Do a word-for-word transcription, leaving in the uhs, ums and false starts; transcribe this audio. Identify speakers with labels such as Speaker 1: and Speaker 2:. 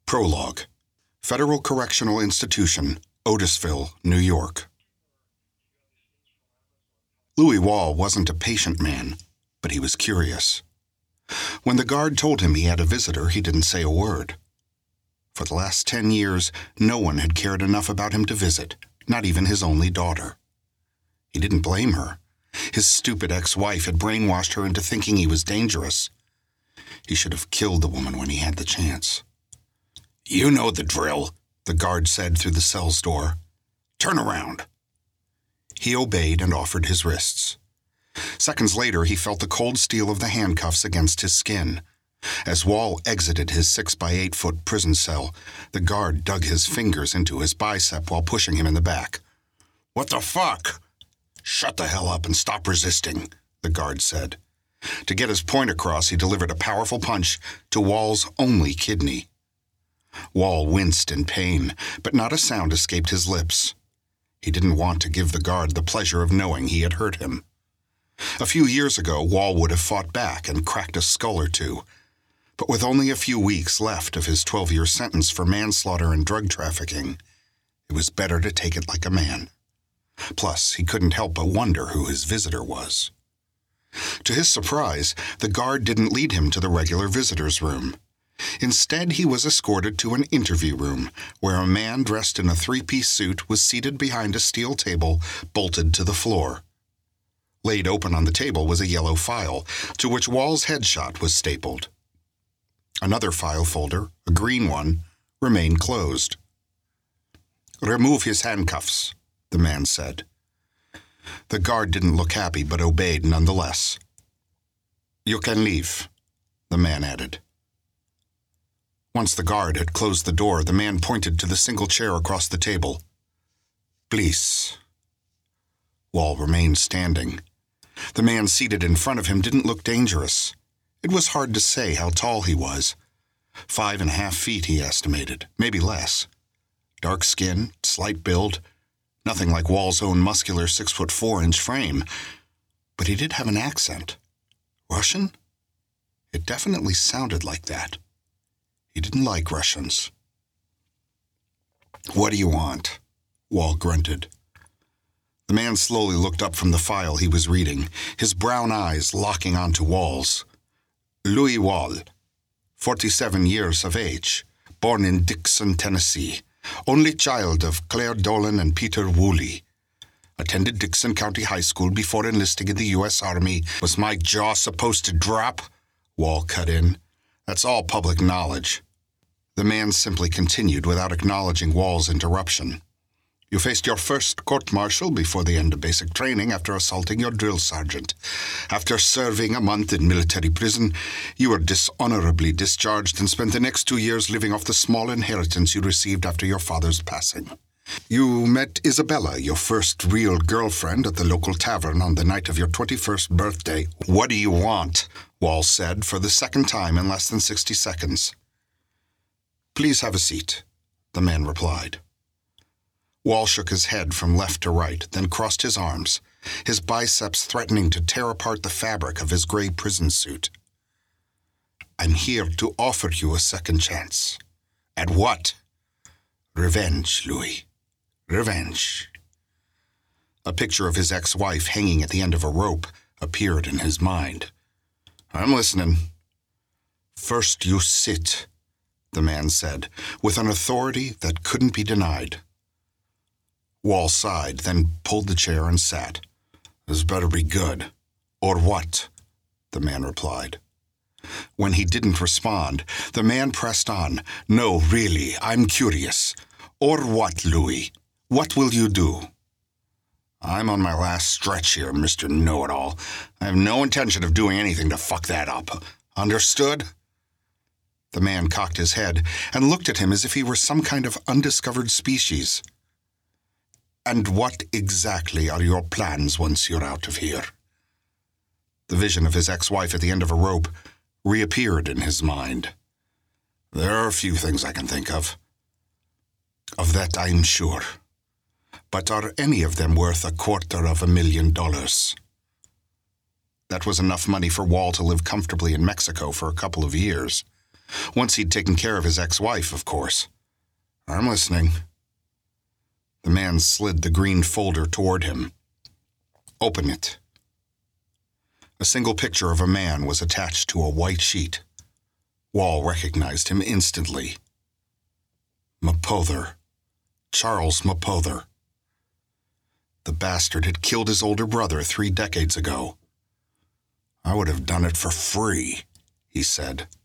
Speaker 1: Prologue. Federal Correctional Institution, Otisville, New York. Louis Wall wasn't a patient man, but he was curious. When the guard told him he had a visitor, he didn't say a word. For the last ten years, no one had cared enough about him to visit, not even his only daughter. He didn't blame her. His stupid ex-wife had brainwashed her into thinking he was dangerous. He should have killed the woman when he had the chance. "You know the drill," the guard said through the cell's door. "Turn around." He obeyed and offered his wrists. Seconds later, he felt the cold steel of the handcuffs against his skin. As Wall exited his six-by-eight-foot prison cell, the guard dug his fingers into his bicep while pushing him in the back. "What the fuck?" "Shut the hell up and stop resisting," the guard said. To get his point across, he delivered a powerful punch to Wall's only kidney. Wall winced in pain, but not a sound escaped his lips. He didn't want to give the guard the pleasure of knowing he had hurt him. A few years ago, Wall would have fought back and cracked a skull or two. But with only a few weeks left of his twelve-year sentence for manslaughter and drug trafficking, it was better to take it like a man. Plus, he couldn't help but wonder who his visitor was. To his surprise, the guard didn't lead him to the regular visitor's room. Instead, he was escorted to an interview room, where a man dressed in a three-piece suit was seated behind a steel table bolted to the floor. Laid open on the table was a yellow file, to which Wall's headshot was stapled. Another file folder, a green one, remained closed. "Remove his handcuffs," the man said. The guard didn't look happy, but obeyed nonetheless. "You can leave," the man added. Once the guard had closed the door, the man pointed to the single chair across the table. "Please." Wall remained standing. The man seated in front of him didn't look dangerous. It was hard to say how tall he was. Five and a half feet, he estimated, maybe less. Dark skin, slight build, nothing like Wall's own muscular six-foot-four-inch frame. But he did have an accent. Russian? It definitely sounded like that. He didn't like Russians. "What do you want?" Wall grunted. The man slowly looked up from the file he was reading, his brown eyes locking onto Wall's. "Louis Wall, forty-seven years of age, born in Dixon, Tennessee, only child of Claire Dolan and Peter Woolley. Attended Dixon County High School before enlisting in the U S Army. Was my jaw supposed to drop?" Wall cut in. "That's all public knowledge." The man simply continued without acknowledging Wall's interruption. "You faced your first court-martial before the end of basic training after assaulting your drill sergeant. After serving a month in military prison, you were dishonorably discharged and spent the next two years living off the small inheritance you received after your father's passing. You met Isabella, your first real girlfriend, at the local tavern on the night of your twenty-first birthday." "What do you want?" Wall said for the second time in less than sixty seconds. "Please have a seat," the man replied. Wall shook his head from left to right, then crossed his arms, his biceps threatening to tear apart the fabric of his gray prison suit. "I'm here to offer you a second chance." "At what?" "Revenge, Louis. Revenge." A picture of his ex-wife hanging at the end of a rope appeared in his mind. "I'm listening." "First you sit," the man said, with an authority that couldn't be denied. Wall sighed, then pulled the chair and sat. "This better be good." "Or what?" the man replied. When he didn't respond, the man pressed on. "No, really, I'm curious. Or what, Louis? What will you do?" "I'm on my last stretch here, Mister Know-It-All. I have no intention of doing anything to fuck that up. Understood?" The man cocked his head and looked at him as if he were some kind of undiscovered species. "And what exactly are your plans once you're out of here?" The vision of his ex-wife at the end of a rope reappeared in his mind. "There are a few things I can think of." "Of that I'm sure. But are any of them worth a quarter of a million dollars?" That was enough money for Wall to live comfortably in Mexico for a couple of years. Once he'd taken care of his ex-wife, of course. I'm listening. The man slid the green folder toward him. Open it. A single picture of a man was attached to a white sheet. Wall recognized him instantly. Mapother. Charles Mapother. The bastard had killed his older brother three decades ago. I would have done it for free, he said.